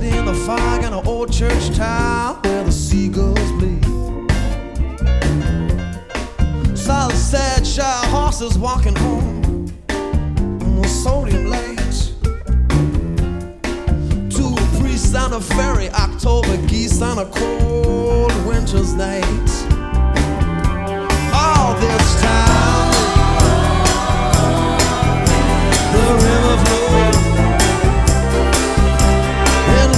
Sitting in the fog in an old church town where the seagulls bleed. Saw the sad, shy horses walking home on the sodium lakes. Two priests on a ferry, October geese on a cold winter's night.